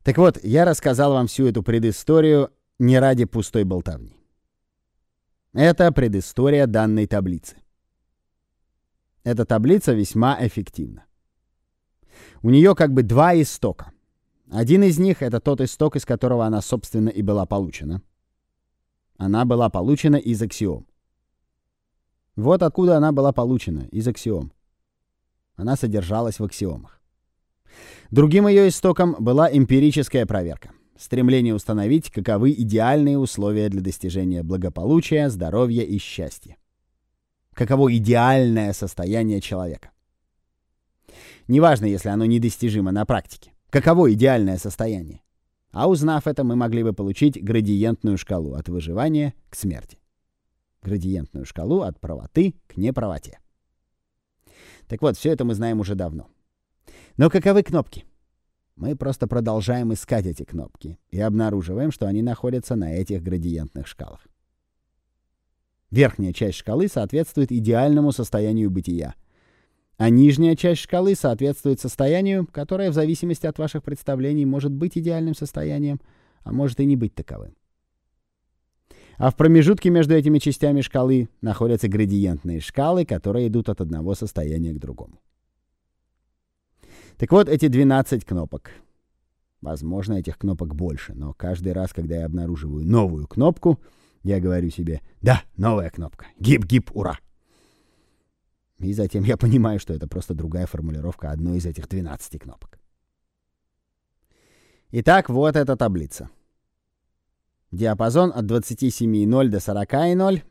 Так вот, я рассказал вам всю эту предысторию не ради пустой болтовни. Это предыстория данной таблицы. Эта таблица весьма эффективна. У нее как бы два истока. Один из них — это тот исток, из которого она, собственно, и была получена. Она была получена из аксиом. Вот откуда она была получена, из аксиом. Она содержалась в аксиомах. Другим ее истоком была эмпирическая проверка. Стремление установить, каковы идеальные условия для достижения благополучия, здоровья и счастья. Каково идеальное состояние человека. Неважно, если оно недостижимо на практике. Каково идеальное состояние? А узнав это, мы могли бы получить градиентную шкалу от выживания к смерти. Градиентную шкалу от правоты к неправоте. Так вот, все это мы знаем уже давно. Но каковы кнопки? Мы просто продолжаем искать эти кнопки и обнаруживаем, что они находятся на этих градиентных шкалах. Верхняя часть шкалы соответствует идеальному состоянию бытия, а нижняя часть шкалы соответствует состоянию, которое в зависимости от ваших представлений может быть идеальным состоянием, а может и не быть таковым. А в промежутке между этими частями шкалы находятся градиентные шкалы, которые идут от одного состояния к другому. Так вот, эти 12 кнопок. Возможно, этих кнопок больше, но каждый раз, когда я обнаруживаю новую кнопку, я говорю себе: да, новая кнопка. Гип-гип, ура! И затем я понимаю, что это просто другая формулировка одной из этих 12 кнопок. Итак, вот эта таблица. Диапазон от 27,0 до 40,0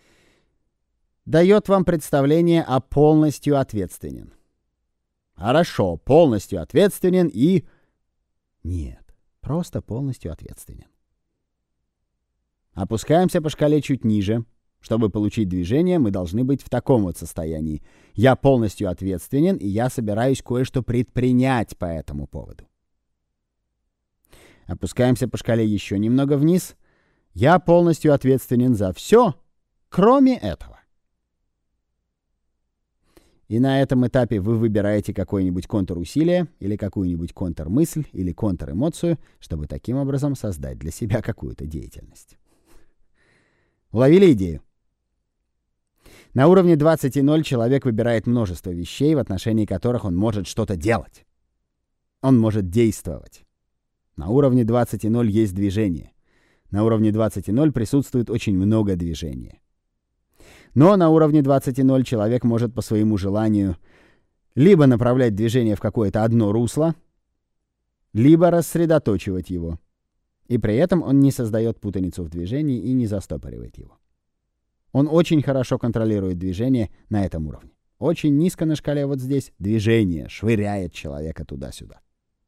дает вам представление о полностью ответственен. Хорошо, полностью ответственен и... Нет, просто полностью ответственен. Опускаемся по шкале чуть ниже. Чтобы получить движение, мы должны быть в таком вот состоянии. Я полностью ответственен, и я собираюсь кое-что предпринять по этому поводу. Опускаемся по шкале еще немного вниз. Я полностью ответственен за все, кроме этого. И на этом этапе вы выбираете какой-нибудь контур усилия, или какую-нибудь контрмысль, или контрэмотию, чтобы таким образом создать для себя какую-то деятельность. Уловили идею? На уровне 20,0 человек выбирает множество вещей, в отношении которых он может что-то делать. Он может действовать. На уровне 20,0 есть движение. На уровне 20,0 присутствует очень много движения. Но на уровне 20,0 человек может по своему желанию либо направлять движение в какое-то одно русло, либо рассредоточивать его. И при этом он не создает путаницу в движении и не застопоривает его. Он очень хорошо контролирует движение на этом уровне. Очень низко на шкале вот здесь движение швыряет человека туда-сюда.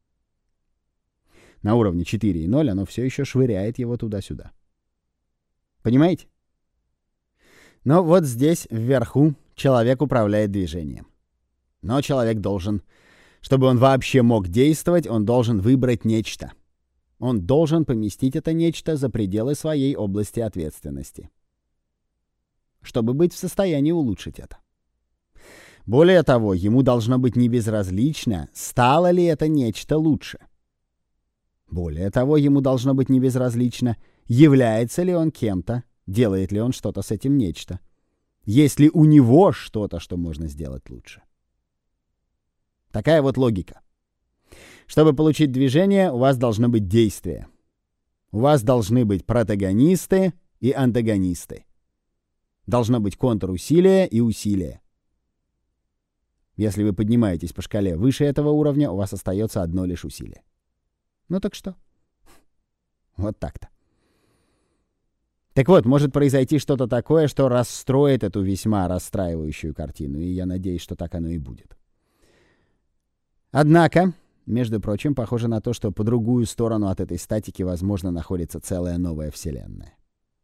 На уровне 4,0 оно все еще швыряет его туда-сюда. Понимаете? Но вот здесь, вверху, человек управляет движением. Но человек должен, чтобы он вообще мог действовать, он должен выбрать нечто. Он должен поместить это нечто за пределы своей области ответственности, чтобы быть в состоянии улучшить это. Более того, ему должно быть не безразлично, стало ли это нечто лучше. Более того, ему должно быть не безразлично, является ли он кем-то, делает ли он что-то с этим нечто. Есть ли у него что-то, что можно сделать лучше. Такая вот логика. Чтобы получить движение, у вас должно быть действие. У вас должны быть протагонисты и антагонисты. Должно быть контрусилие и усилие. Если вы поднимаетесь по шкале выше этого уровня, у вас остается одно лишь усилие. Ну так что? Вот так-то. Так вот, может произойти что-то такое, что расстроит эту весьма расстраивающую картину, и я надеюсь, что так оно и будет. Однако, между прочим, похоже на то, что по другую сторону от этой статики, возможно, находится целая новая вселенная.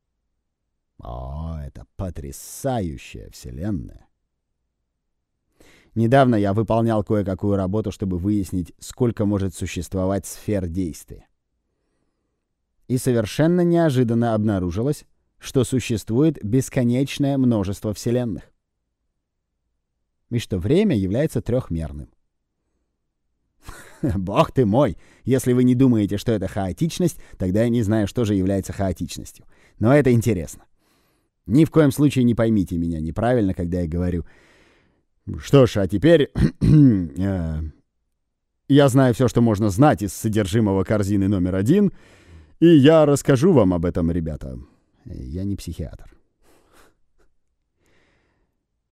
О, это потрясающая вселенная. Недавно я выполнял кое-какую работу, чтобы выяснить, сколько может существовать сфер действия. И совершенно неожиданно обнаружилось, что существует бесконечное множество вселенных. И что время является трехмерным. Бог ты мой! Если вы не думаете, что это хаотичность, тогда я не знаю, что же является хаотичностью. Но это интересно. Ни в коем случае не поймите меня неправильно, когда я говорю: что ж, а теперь я знаю все, что можно знать из содержимого корзины номер 1, и я расскажу вам об этом, ребята. Я не психиатр.